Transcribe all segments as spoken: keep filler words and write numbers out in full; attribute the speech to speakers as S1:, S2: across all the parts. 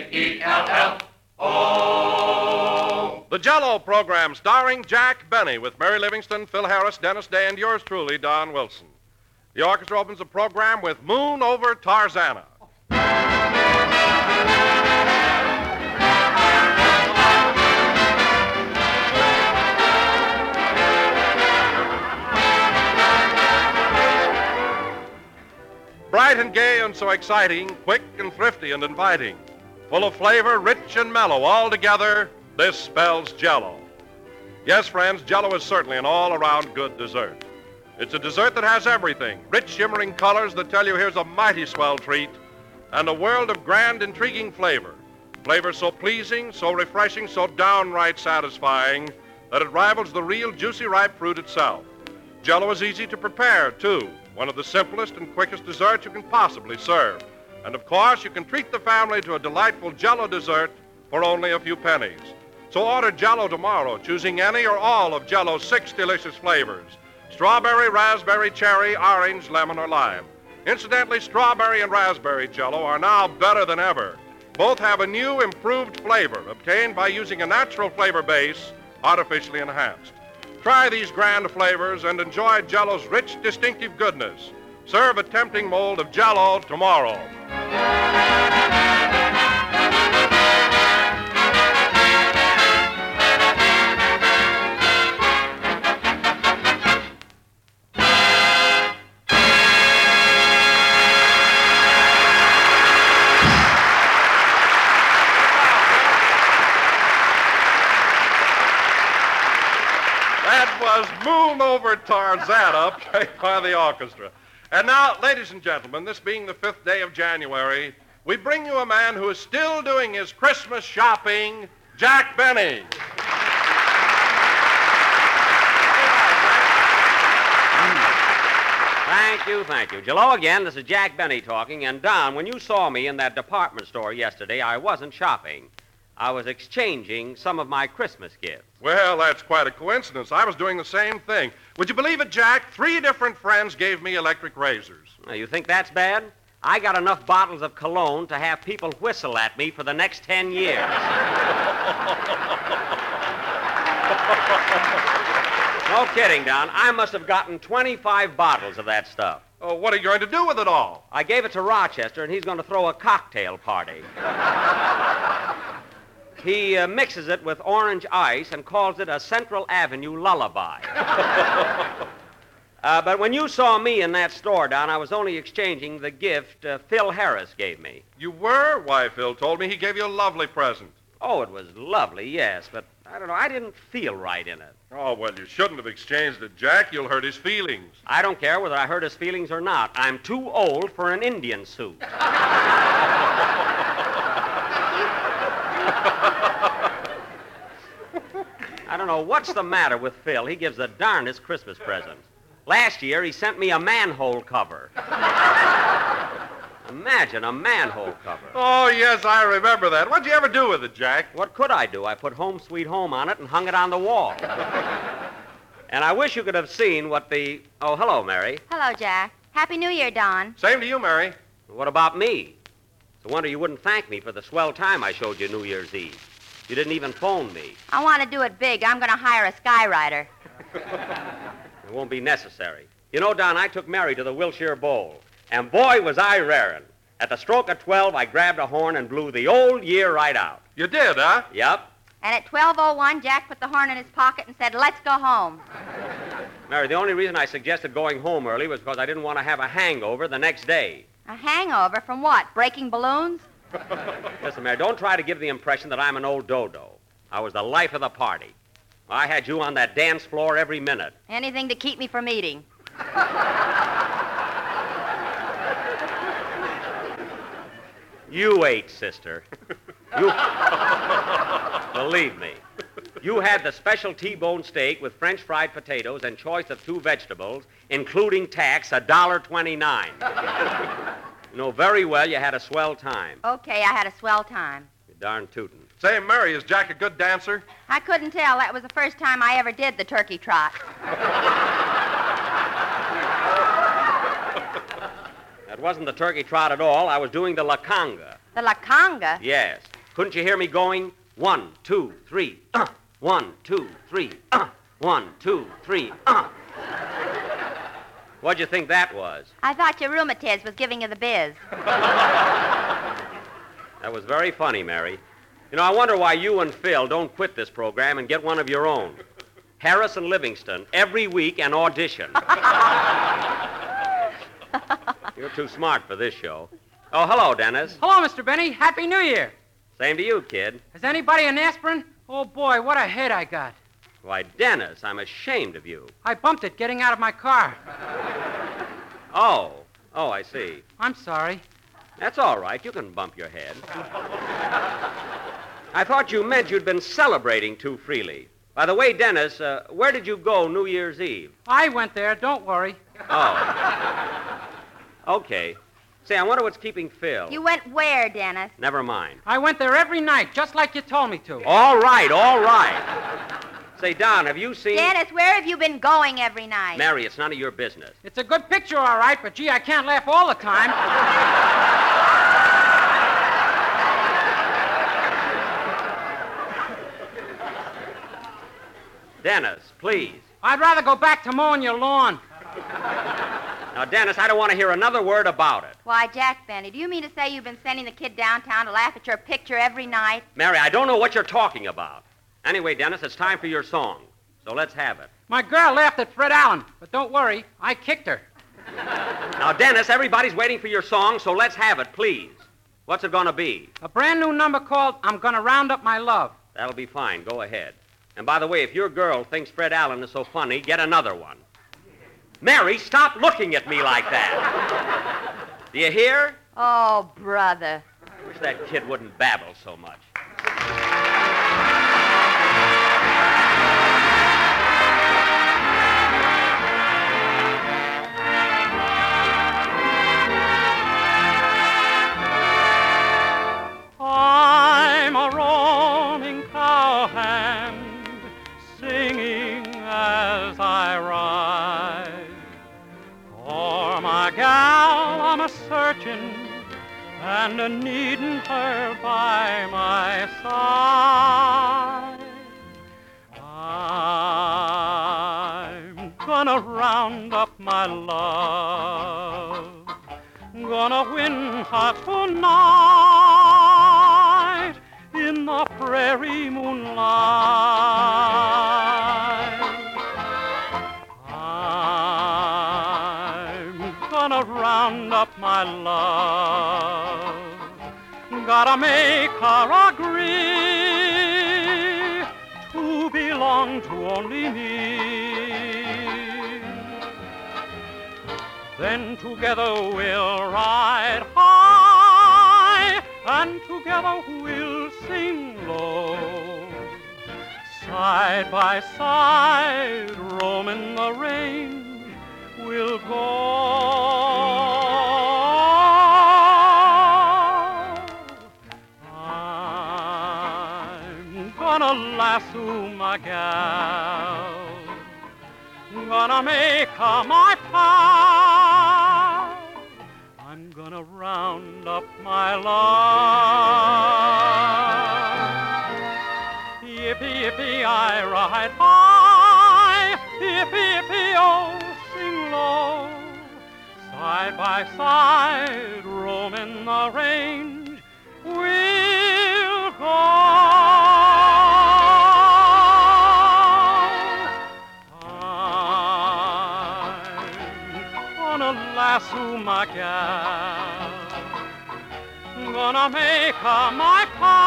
S1: E L L O.
S2: The Jell-O program starring Jack Benny with Mary Livingston, Phil Harris, Dennis Day, and yours truly, Don Wilson. The orchestra opens the program with Moon Over Tarzana. Bright and gay and so exciting, quick and thrifty and inviting, full of flavor, rich and mellow, all together, this spells Jell-O. Yes, friends, Jell-O is certainly an all-around good dessert. It's a dessert that has everything, rich, shimmering colors that tell you here's a mighty swell treat, and a world of grand, intriguing flavor. Flavor so pleasing, so refreshing, so downright satisfying that it rivals the real juicy, ripe fruit itself. Jell-O is easy to prepare, too. One of the simplest and quickest desserts you can possibly serve. And, of course, you can treat the family to a delightful Jell-O dessert for only a few pennies. So order Jell-O tomorrow, choosing any or all of Jell-O's six delicious flavors: strawberry, raspberry, cherry, orange, lemon, or lime. Incidentally, strawberry and raspberry Jell-O are now better than ever. Both have a new, improved flavor obtained by using a natural flavor base artificially enhanced. Try these grand flavors and enjoy Jell-O's rich, distinctive goodness. Serve a tempting mold of Jell-O tomorrow. Moon Over Tarzana, played by the orchestra. And now, ladies and gentlemen, this being the fifth day of January, we bring you a man who is still doing his Christmas shopping, Jack Benny.
S3: Thank you, thank you. Hello again, this is Jack Benny talking. And Don, when you saw me in that department store yesterday, I wasn't shopping. I was exchanging some of my Christmas gifts.
S2: Well, that's quite a coincidence. I was doing the same thing. Would you believe it, Jack? Three different friends gave me electric razors.
S3: Now, you think that's bad? I got enough bottles of cologne to have people whistle at me for the next ten years. No kidding, Don. I must have gotten twenty-five bottles of that stuff.
S2: Oh, what are you going to do with it all?
S3: I gave it to Rochester, and he's going to throw a cocktail party. He uh, mixes it with orange ice and calls it a Central Avenue lullaby. uh, but when you saw me in that store, Don, I was only exchanging the gift uh, Phil Harris gave me.
S2: You were? Why, Phil told me he gave you a lovely present.
S3: Oh, it was lovely, yes, but I don't know, I didn't feel right in it.
S2: Oh, well, you shouldn't have exchanged it, Jack. You'll hurt his feelings.
S3: I don't care whether I hurt his feelings or not. I'm too old for an Indian suit. I don't know what's the matter with Phil. He gives the darndest Christmas presents. Last year, he sent me a manhole cover. Imagine a manhole cover.
S2: Oh, yes, I remember that. What'd you ever do with it, Jack?
S3: What could I do? I put Home Sweet Home on it and hung it on the wall. And I wish you could have seen what the... Oh, hello, Mary.
S4: Hello, Jack. Happy New Year, Don.
S2: Same to you, Mary.
S3: What about me? It's a wonder you wouldn't thank me for the swell time I showed you New Year's Eve. You didn't even phone me.
S4: I want to do it big. I'm going to hire a skywriter.
S3: It won't be necessary. You know, Don, I took Mary to the Wilshire Bowl, and boy, was I raring. At the stroke of twelve, I grabbed a horn and blew the old year right out.
S2: You did, huh?
S3: Yep.
S4: And at twelve oh one, Jack put the horn in his pocket and said, "Let's go home."
S3: Mary, the only reason I suggested going home early was because I didn't want to have a hangover the next day.
S4: A hangover from what? Breaking balloons?
S3: Listen, Mary, don't try to give the impression that I'm an old dodo. I was the life of the party. I had you on that dance floor every minute.
S4: Anything to keep me from eating.
S3: You ate, sister. You... Believe me. You had the special T-bone steak with French fried potatoes and choice of two vegetables, including tax, a dollar twenty-nine. You know very well you had a swell time.
S4: Okay, I had a swell time.
S3: You're darn tootin'.
S2: Say, Mary, is Jack a good dancer?
S4: I couldn't tell. That was the first time I ever did the turkey trot.
S3: That wasn't the turkey trot at all. I was doing the la conga.
S4: The la conga?
S3: Yes. Couldn't you hear me going? One, two, three, uh. One, two, three, uh. One, two, three, uh. What'd you think that was?
S4: I thought your rheumatiz was giving you the biz.
S3: That was very funny, Mary. You know, I wonder why you and Phil don't quit this program and get one of your own. Harris and Livingston, every week an audition. You're too smart for this show. Oh, hello, Dennis.
S1: Hello, Mister Benny. Happy New Year.
S3: Same to you, kid.
S1: Has anybody an aspirin? Oh, boy, what a head I got.
S3: Why, Dennis, I'm ashamed of you.
S1: I bumped it getting out of my car.
S3: Oh. Oh, I see.
S1: I'm sorry.
S3: That's all right. You can bump your head. I thought you meant you'd been celebrating too freely. By the way, Dennis, uh, where did you go New Year's Eve?
S1: I went there. Don't worry.
S3: Oh. Okay. Say, I wonder what's keeping Phil.
S4: You went where, Dennis?
S3: Never mind.
S1: I went there every night, just like you told me to.
S3: All right, all right. Say, Don, have you seen...
S4: Dennis, where have you been going every night?
S3: Mary, it's none of your business.
S1: It's a good picture, all right, but gee, I can't laugh all the time.
S3: Dennis, please.
S1: I'd rather go back to mowing your lawn.
S3: Now, Dennis, I don't want to hear another word about it.
S4: Why, Jack Benny, do you mean to say you've been sending the kid downtown to laugh at your picture every night?
S3: Mary, I don't know what you're talking about. Anyway, Dennis, it's time for your song. So let's have it.
S1: My girl laughed at Fred Allen, but don't worry, I kicked her.
S3: Now, Dennis, everybody's waiting for your song, so let's have it, please. What's it going to be?
S1: A brand new number called I'm Gonna Round Up My Love.
S3: That'll be fine. Go ahead. And by the way, if your girl thinks Fred Allen is so funny, get another one. Mary, stop looking at me like that. Do you hear?
S4: Oh, brother.
S3: I wish that kid wouldn't babble so much.
S1: I'm a roaming cowhand, singing as I ride. For my gal I'm a-searching, and a-needing her by my side. I'm gonna round up my love, gonna win her tonight in the prairie moonlight. I'm gonna round up my love, gotta make her agree to belong to only me. Then together we'll ride high, and together we'll sing low. Side by side, roaming the range, we'll go. I'm gonna lasso my gal, gonna make her my pal. I'm gonna round up my love. Yippee, yippee, I ride high. Yippee, yippee, oh, sing low. Side by side, roaming the range, we'll go. Lasso my gal, gonna make her my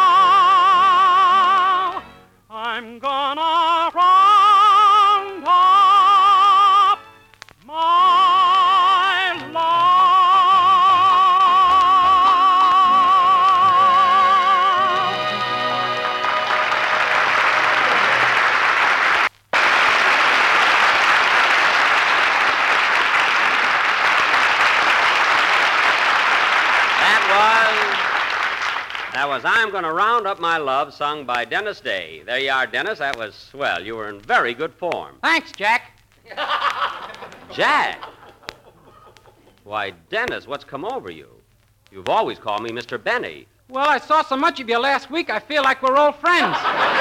S1: pal. I'm gonna round up my love.
S3: That was I'm Gonna Round Up My Love, sung by Dennis Day. There you are, Dennis. That was swell. You were in very good form.
S1: Thanks, Jack.
S3: Jack? Why, Dennis, what's come over you? You've always called me Mister Benny.
S5: Well, I saw so much of you last week, I feel like we're old friends.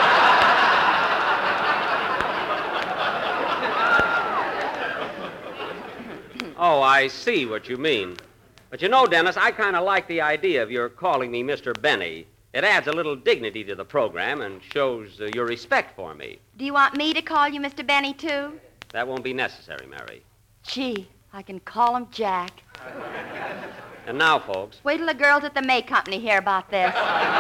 S3: Oh, I see what you mean. But you know, Dennis, I kind of like the idea of your calling me Mister Benny. It adds a little dignity to the program and shows uh, your respect for me.
S4: Do you want me to call you Mister Benny, too?
S3: That won't be necessary, Mary.
S4: Gee, I can call him Jack.
S3: And now, folks.
S4: Wait till the girls at the May Company hear about this.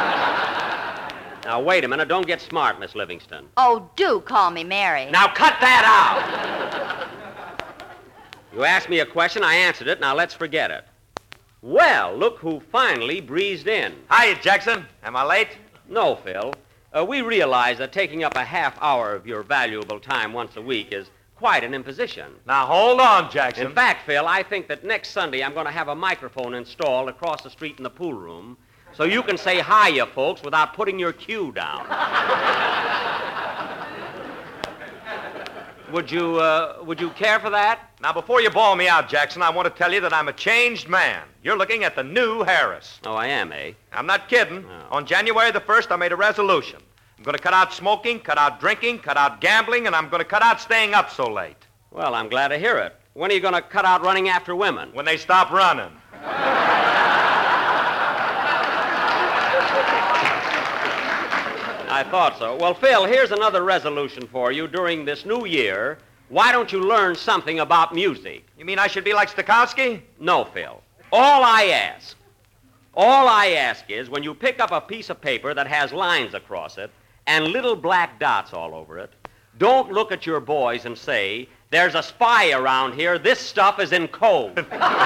S3: Now, wait a minute. Don't get smart, Miss Livingston.
S4: Oh, do call me Mary.
S3: Now, cut that out! You asked me a question, I answered it. Now, let's forget it. Well, look who finally breezed in.
S6: Hiya, Jackson. Am I late?
S3: No, Phil. Uh, we realize that taking up a half hour of your valuable time once a week is quite an imposition.
S6: Now, hold on, Jackson.
S3: In fact, Phil, I think that next Sunday I'm going to have a microphone installed across the street in the pool room so you can say hiya, folks, without putting your cue down. Would you, uh, would you care for that?
S6: Now, before you bawl me out, Jackson, I want to tell you that I'm a changed man. You're looking at the new Harris.
S3: Oh, I am, eh?
S6: I'm not kidding.
S3: Oh.
S6: On January the first, I made a resolution. I'm going to cut out smoking, cut out drinking, cut out gambling, and I'm going to cut out staying up so late.
S3: Well, I'm glad to hear it. When are you going to cut out running after women?
S6: When they stop running.
S3: I thought so. Well, Phil, here's another resolution for you during this new year. Why don't you learn something about music?
S6: You mean I should be like Stokowski?
S3: No, Phil. All I ask, all I ask is when you pick up a piece of paper that has lines across it and little black dots all over it, don't look at your boys and say, there's a spy around here, this stuff is in code.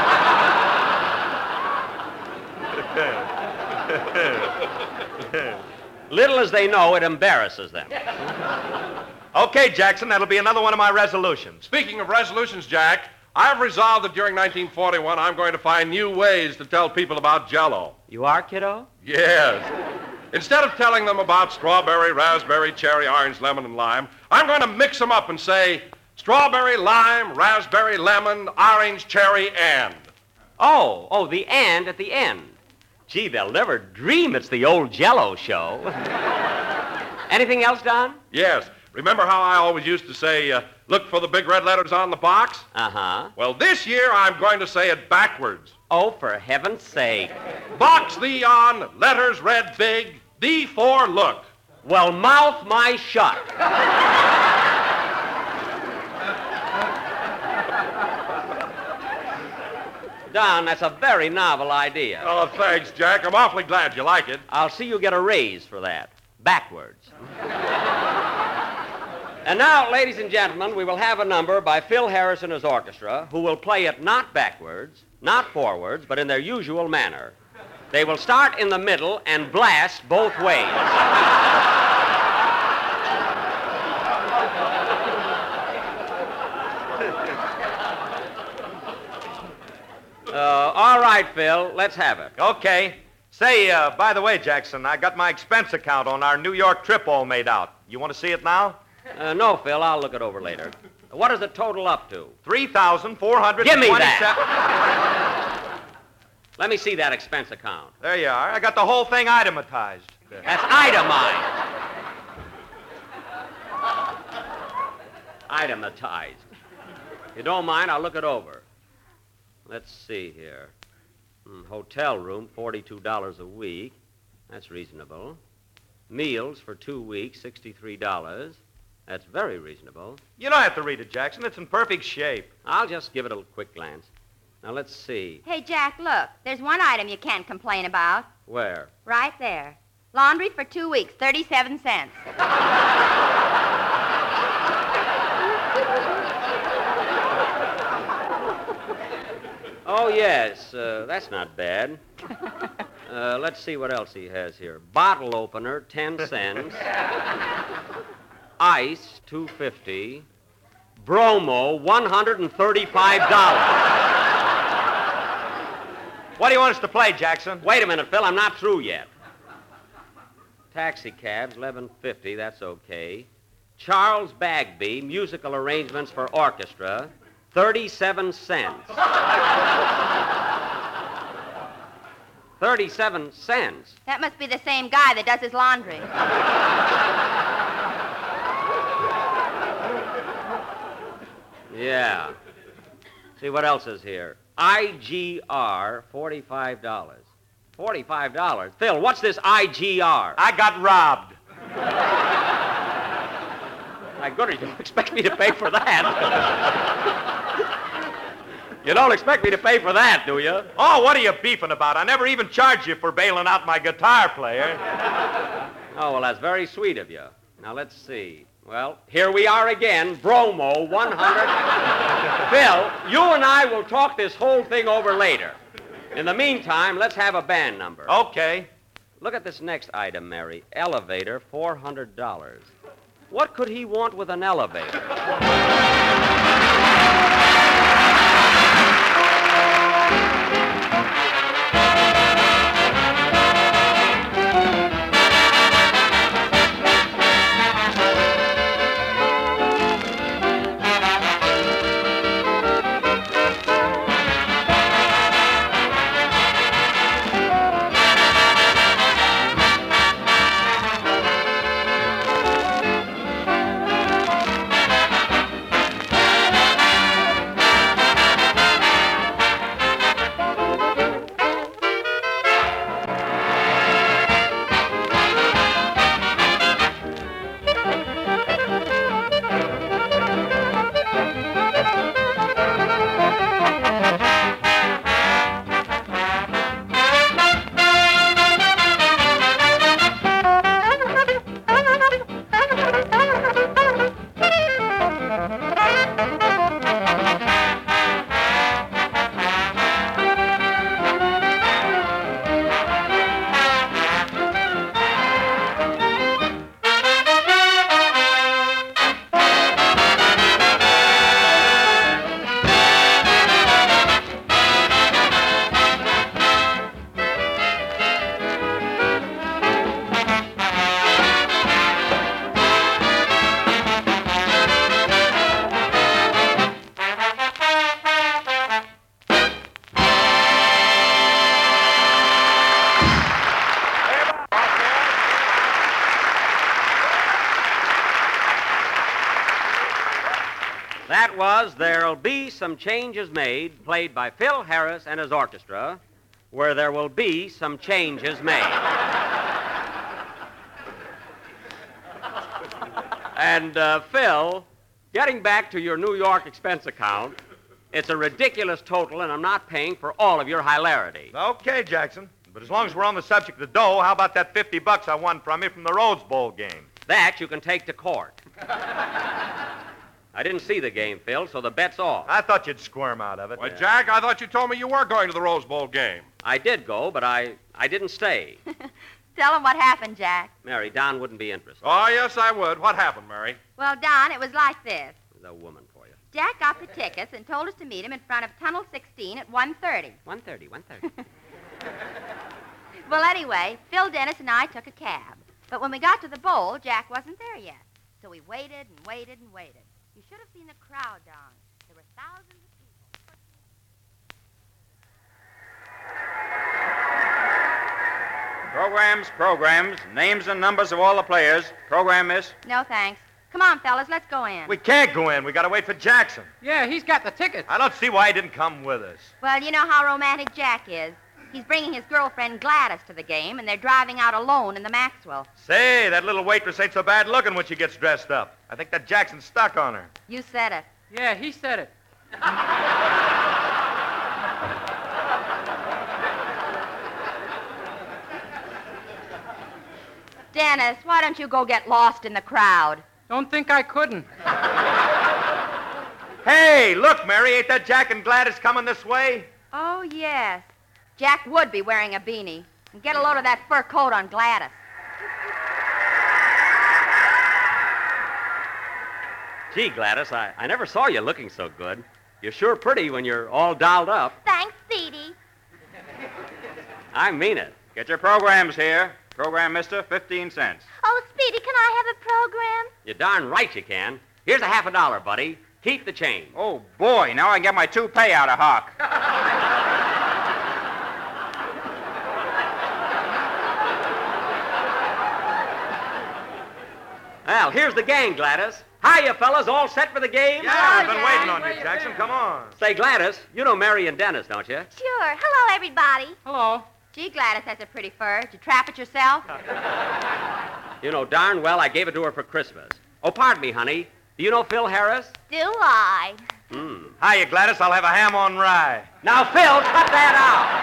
S3: Little as they know, it embarrasses them.
S6: Okay, Jackson, that'll be another one of my resolutions.
S2: Speaking of resolutions, Jack, I've resolved that during nineteen forty-one I'm going to find new ways to tell people about Jell-O.
S3: You are, kiddo?
S2: Yes. Instead of telling them about strawberry, raspberry, cherry, orange, lemon, and lime, I'm going to mix them up and say strawberry, lime, raspberry, lemon, orange, cherry, and.
S3: Oh, oh, the and at the end. Gee, they'll never dream it's the old Jell-O show. Anything else, Don?
S2: Yes. Remember how I always used to say, uh, look for the big red letters on the box?
S3: Uh-huh.
S2: Well, this year I'm going to say it backwards.
S3: Oh, for heaven's sake.
S2: Box thee on, letters read big, thee for look.
S3: Well, mouth my shut. Don, that's a very novel idea.
S2: Oh, thanks, Jack. I'm awfully glad you like it.
S3: I'll see you get a raise for that. Backwards. And now, ladies and gentlemen, we will have a number by Phil Harris and his orchestra, who will play it not backwards, not forwards, but in their usual manner. They will start in the middle and blast both ways. Uh, all right, Phil, let's have it.
S6: Okay. Say, uh, by the way, Jackson, I got my expense account on our New York trip all made out. You want to see it now?
S3: Uh, no, Phil, I'll look it over later. What does it total up to?
S6: three thousand four hundred
S3: Give me
S6: twenty-seven.
S3: that. Let me see that expense account.
S6: There you are. I got the whole thing itematized.
S3: That's itemized. Itematized. If you don't mind, I'll look it over. Let's see here. Hmm, hotel room, forty-two dollars a week. That's reasonable. Meals for two weeks, sixty-three dollars. That's very reasonable.
S6: You don't have to read it, Jackson. It's in perfect shape.
S3: I'll just give it a quick glance. Now, let's see.
S4: Hey, Jack, look. There's one item you can't complain about.
S3: Where?
S4: Right there. Laundry for two weeks, thirty-seven cents.
S3: Oh, yes. Uh, that's not bad. Uh, let's see what else he has here. Bottle opener, ten cents. Ice, two fifty. Bromo, one hundred thirty-five dollars.
S6: What do you want us to play, Jackson?
S3: Wait a minute, Phil. I'm not through yet. Taxi cabs, eleven fifty. That's okay. Charles Bagby, musical arrangements for orchestra, thirty-seven cents. thirty-seven cents.
S4: That must be the same guy that does his laundry.
S3: Yeah. See, what else is here? I G R, forty-five dollars. forty-five dollars? Phil, what's this I G R?
S6: I got robbed.
S3: My goodness, you don't expect me to pay for that. You don't expect me to pay for that, do you?
S6: Oh, what are you beefing about? I never even charged you for bailing out my guitar player.
S3: Oh, well, that's very sweet of you. Now, let's see. Well, here we are again, Bromo, one hundred. Phil, you and I will talk this whole thing over later. In the meantime, let's have a band number.
S6: Okay.
S3: Look at this next item, Mary. Elevator, four hundred dollars. What could he want with an elevator? That was There'll Be Some Changes Made, played by Phil Harris and his orchestra, where there will be some changes made. And, uh, Phil, getting back to your New York expense account, it's a ridiculous total, and I'm not paying for all of your hilarity.
S6: Okay, Jackson. But as long as we're on the subject of the dough, how about that fifty bucks I won from you from the Rose Bowl game?
S3: That you can take to court. I didn't see the game, Phil, so the bet's off.
S6: I thought you'd squirm out of it.
S2: Why, Jack, I thought you told me you were going to the Rose Bowl game.
S3: I did go, but I, I didn't stay.
S4: Tell him what happened, Jack.
S3: Mary, Don wouldn't be interested.
S2: Oh, yes, I would. What happened, Mary?
S4: Well, Don, it was like this.
S3: There's a woman for you.
S4: Jack got the tickets and told us to meet him in front of Tunnel sixteen at one thirty.
S3: one thirty, one thirty.
S4: Well, anyway, Phil Dennis and I took a cab. But when we got to the bowl, Jack wasn't there yet. So we waited and waited and waited. You should have seen the crowd, Don. There were thousands of people.
S7: Programs, programs, names and numbers of all the players. Program, miss.
S4: No, thanks. Come on, fellas, let's go in.
S6: We can't go in. We got to wait for Jackson.
S5: Yeah, he's got the tickets.
S6: I don't see why he didn't come with us.
S4: Well, you know how romantic Jack is. He's bringing his girlfriend Gladys to the game, and they're driving out alone in the Maxwell.
S6: Say, that little waitress ain't so bad looking when she gets dressed up. I think that Jackson's stuck on her.
S4: You said it.
S5: Yeah, he said it.
S4: Dennis, why don't you go get lost in the crowd?
S5: Don't think I couldn't.
S6: Hey, look, Mary, ain't that Jack and Gladys coming this way?
S4: Oh, yes. Jack would be wearing a beanie. And get a load of that fur coat on Gladys.
S3: Gee, Gladys, I, I never saw you looking so good. You're sure pretty when you're all dolled up.
S4: Thanks, Speedy.
S3: I mean it.
S7: Get your programs here. Program, mister, fifteen cents.
S4: Oh, Speedy, can I have a program?
S3: You're darn right you can. Here's a half a dollar, buddy. Keep the change.
S7: Oh, boy, now I get my toupee out of hock.
S3: Well, here's the gang, Gladys. Hiya, fellas. All set for the game?
S6: Yeah, we've been
S4: Jack.
S6: waiting on you, Jackson. Come on.
S3: Say, Gladys, you know Mary and Dennis, don't you?
S4: Sure. Hello, everybody.
S5: Hello.
S4: Gee, Gladys has a pretty fur. Did you trap it yourself?
S3: You know darn well I gave it to her for Christmas. Oh, pardon me, honey. Do you know Phil Harris?
S4: Do I?
S3: Hmm.
S6: Hiya, Gladys. I'll have a ham on rye.
S3: Now, Phil, cut that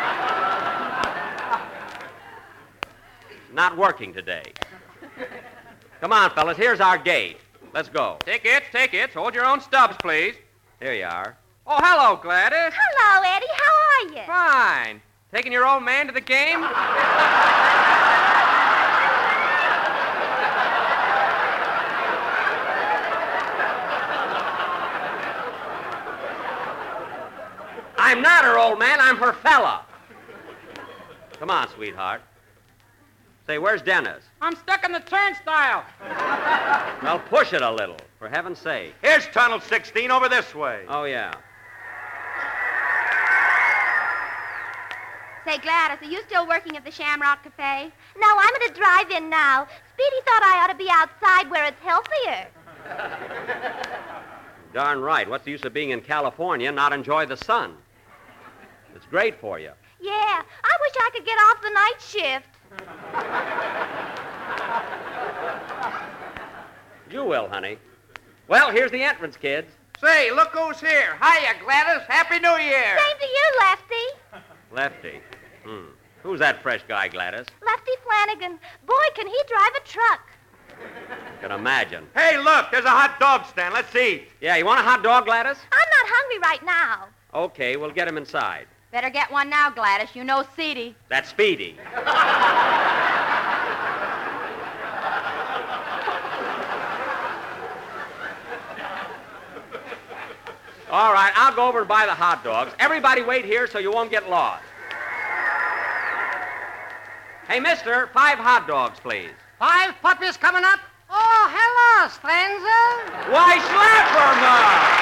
S3: out. Not working today. Come on, fellas. Here's our gate. Let's go.
S5: Tickets, tickets. Hold your own stubs, please.
S3: Here you are.
S5: Oh, hello, Gladys.
S4: Hello, Eddie. How are you?
S5: Fine. Taking your old man to the game?
S3: I'm not her old man. I'm her fella. Come on, sweetheart. Say, where's Dennis?
S5: I'm stuck in the turnstile.
S3: Well, push it a little, for heaven's sake.
S6: Here's Tunnel sixteen over this way.
S3: Oh, yeah.
S4: Say, Gladys, are you still working at the Shamrock Cafe? No, I'm at a drive-in now. Speedy thought I ought to be outside where it's healthier.
S3: Darn right. What's the use of being in California and not enjoy the sun? It's great for you.
S4: Yeah, I wish I could get off the night shift.
S3: You will, honey. Well, here's the entrance, kids.
S5: Say, look who's here. Hiya, Gladys. Happy New Year.
S4: Same to you, Lefty.
S3: Lefty. Hmm. Who's that fresh guy, Gladys?
S4: Lefty Flanagan. Boy, can he drive a truck.
S3: Can imagine.
S6: Hey, look, there's a hot dog stand. Let's eat.
S3: Yeah, you want a hot dog, Gladys?
S4: I'm not hungry right now.
S3: Okay, we'll get him inside.
S4: Better get one now, Gladys. You know Seedy.
S3: That's Speedy. All right, I'll go over and buy the hot dogs. Everybody wait here so you won't get lost. Hey, mister, five hot dogs, please.
S5: Five puppies coming up? Oh, hello, stranger.
S3: Why, Slapper,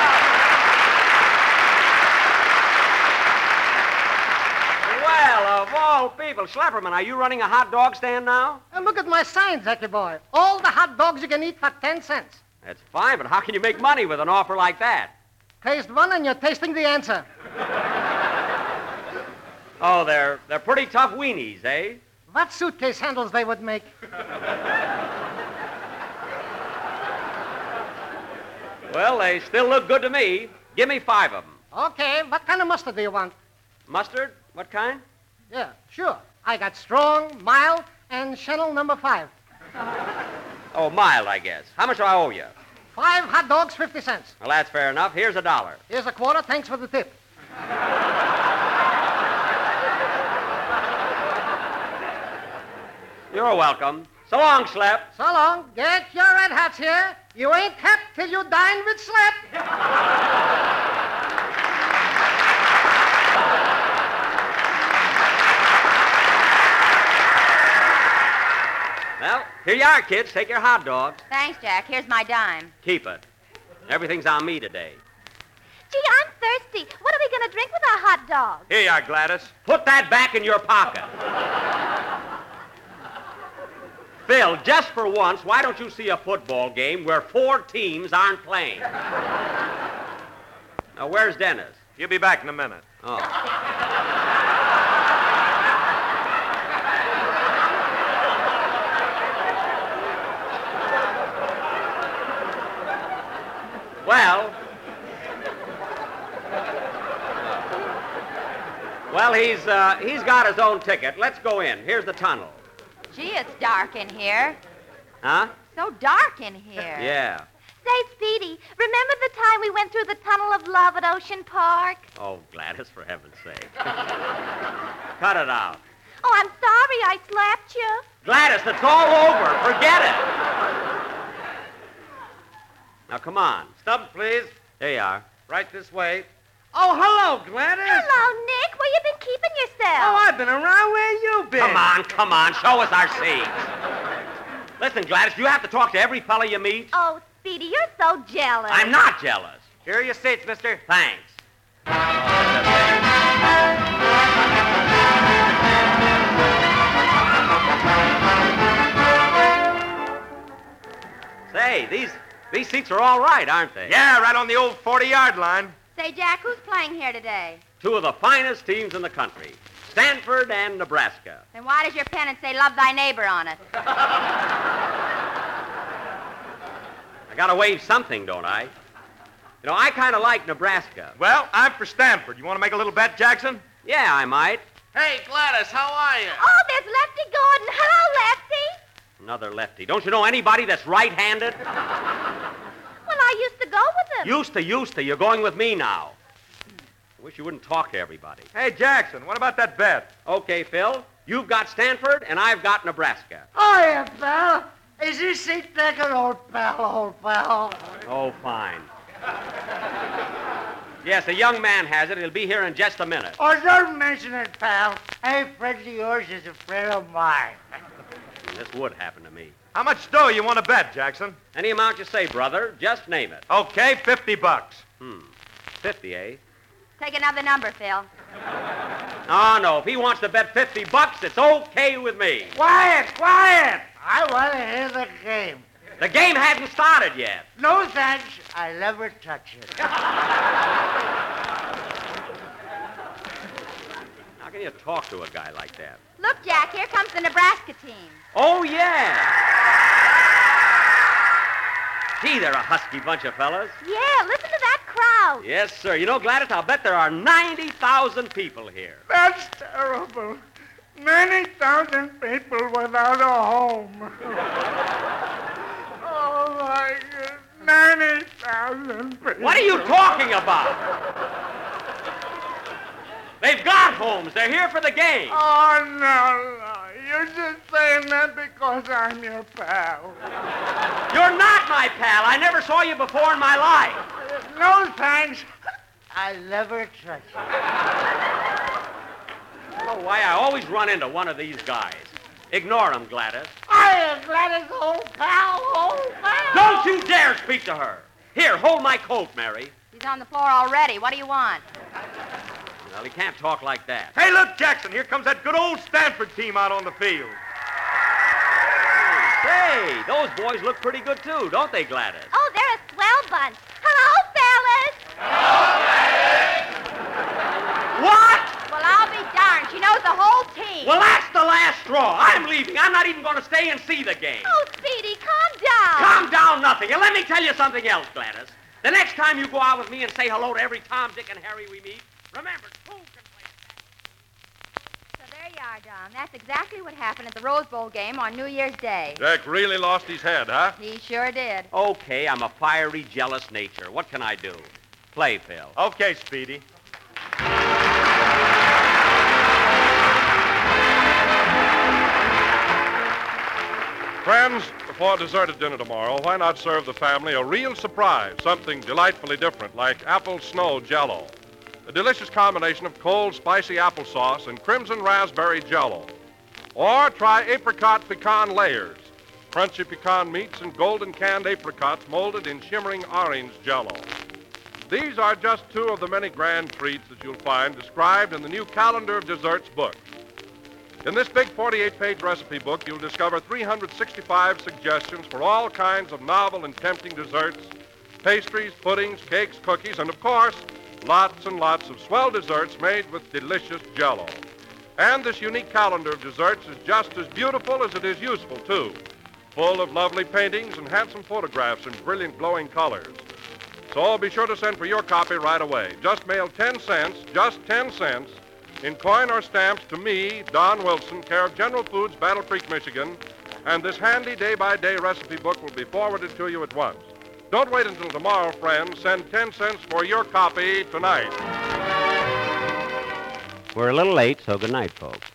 S3: Well, of all people, Slapperman, are you running a hot dog stand now?
S5: And look at my sign, Jackie boy. All the hot dogs you can eat for ten cents.
S3: That's fine, but how can you make money with an offer like that?
S5: Taste one and you're tasting the answer.
S3: Oh, they're they're pretty tough weenies, eh?
S5: What suitcase handles they would make?
S3: Well, they still look good to me. Give me five of them.
S5: Okay, what kind of mustard do you want?
S3: Mustard? What kind?
S5: Yeah, sure. I got strong, mild, and channel number five.
S3: Oh, mild, I guess. How much do I owe you?
S5: Five hot dogs, fifty cents.
S3: Well, that's fair enough. Here's a dollar.
S5: Here's a quarter. Thanks for the tip.
S3: You're welcome. So long, Slep.
S5: So long. Get your red hats here. You ain't hep till you dine with Slep.
S3: Well, here you are, kids. Take your hot dog.
S4: Thanks, Jack. Here's my dime.
S3: Keep it. Everything's on me today.
S4: Gee, I'm thirsty. What are we going to drink with our hot dog?
S6: Here you are, Gladys.
S3: Put that back in your pocket. Phil, just for once, why don't you see a football game where four teams aren't playing? Now, where's Dennis?
S6: You'll be back in a minute.
S3: Oh. Well, well, he's uh, he's got his own ticket. Let's go in. Here's the tunnel.
S4: Gee, it's dark in here.
S3: Huh?
S4: So dark in here.
S3: Yeah.
S4: Say, Speedy, remember the time we went through the Tunnel of Love at Ocean Park?
S3: Oh, Gladys, for heaven's sake. Cut it out.
S4: Oh, I'm sorry I slapped you.
S3: Gladys, it's all over. Forget it. Now, come on.
S6: Stubs, please.
S3: There you are.
S6: Right this way.
S5: Oh, hello, Gladys.
S4: Hello, Nick. Where you been keeping yourself?
S5: Oh, I've been around where you been.
S3: Come on, come on. Show us our seats. Listen, Gladys, do you have to talk to every fella you meet?
S4: Oh, Speedy, you're so jealous.
S3: I'm not jealous.
S6: Here are your seats, mister.
S3: Thanks. Say, these these seats are all right, aren't they?
S6: Yeah, right on the old forty-yard line.
S4: Say, Jack, who's playing here today?
S3: Two of the finest teams in the country, Stanford and Nebraska.
S4: Then why does your pennant say love thy neighbor on it?
S3: I gotta wave something, don't I? You know, I kind of like Nebraska.
S6: Well, I'm for Stanford. You want to make a little bet, Jackson?
S3: Yeah, I might.
S8: Hey, Gladys, how are you?
S4: Oh, there's Lefty Gordon. Hello, Lefty.
S3: Another lefty. Don't you know anybody that's right-handed?
S4: Well, I used to go with him.
S3: Used to, used to. You're going with me now. I wish you wouldn't talk to everybody.
S6: Hey, Jackson, what about that bet?
S3: Okay, Phil. You've got Stanford, and I've got Nebraska.
S5: Oh, yeah, pal. Is this seat taken, old pal, old pal?
S3: Oh, fine. Yes, a young man has it. He'll be here in just a minute.
S5: Oh, don't mention it, pal. Any friend of yours is a friend of mine.
S3: This would happen to me.
S6: How much dough you want to bet, Jackson?
S3: Any amount you say, brother. Just name it.
S6: Okay, fifty bucks.
S3: Hmm. Fifty, eh?
S4: Take another number, Phil.
S3: Oh, no. If he wants to bet fifty bucks, it's okay with me.
S5: Quiet, quiet. I want to hear the game.
S3: The game hasn't started yet.
S5: No thanks. I never touch it.
S3: How can you talk to a guy like that?
S4: Look, Jack, here comes the Nebraska team.
S3: Oh, yeah. Gee, they're a husky bunch of fellas.
S4: Yeah, listen to that crowd.
S3: Yes, sir. You know, Gladys, I'll bet there are ninety thousand people here.
S5: That's terrible. ninety thousand people without a home. Oh, my God. ninety thousand people.
S3: What are you talking about? They've got homes. They're here for the game.
S5: Oh, no, no. You're just saying that because I'm your pal.
S3: You're not my pal. I never saw you before in my life.
S5: No thanks. I never touch you.
S3: I don't know why I always run into one of these guys. Ignore him, Gladys.
S5: I am Gladys, old pal, old pal.
S3: Don't you dare speak to her. Here, hold my coat, Mary.
S4: He's on the floor already. What do you want?
S3: Well, he can't talk like that.
S6: Hey, look, Jackson, here comes that good old Stanford team out on the field.
S3: Say, those boys look pretty good, too, don't they, Gladys?
S4: Oh, they're a swell bunch. Hello, fellas.
S3: What?
S4: Well, I'll be darned. She knows the whole team.
S3: Well, that's the last straw. I'm leaving. I'm not even going to stay and see the game.
S4: Oh, Speedy, calm down.
S3: Calm down nothing. And let me tell you something else, Gladys. The next time you go out with me and say hello to every Tom, Dick, and Harry we meet, remember, two can play.
S4: So there you are, Don. That's exactly what happened at the Rose Bowl game on New Year's Day.
S2: Jack really lost his head, huh?
S4: He sure did.
S3: Okay, I'm a fiery, jealous nature. What can I do? Play, Phil.
S6: Okay, Speedy.
S2: Friends, before dessert at dinner tomorrow, why not serve the family a real surprise, something delightfully different, like apple snow Jell-O, a delicious combination of cold, spicy applesauce and crimson raspberry Jell-O. Or try apricot pecan layers, crunchy pecan meats and golden canned apricots molded in shimmering orange Jell-O. These are just two of the many grand treats that you'll find described in the new Calendar of Desserts book. In this big forty-eight page recipe book, you'll discover three hundred sixty-five suggestions for all kinds of novel and tempting desserts, pastries, puddings, cakes, cookies, and, of course, lots and lots of swell desserts made with delicious Jell-O. And this unique calendar of desserts is just as beautiful as it is useful, too, full of lovely paintings and handsome photographs in brilliant glowing colors. So be sure to send for your copy right away. Just mail ten cents, just ten cents, in coin or stamps to me, Don Wilson, care of General Foods, Battle Creek, Michigan, and this handy day-by-day recipe book will be forwarded to you at once. Don't wait until tomorrow, friends. Send ten cents for your copy tonight.
S3: We're a little late, so good night, folks.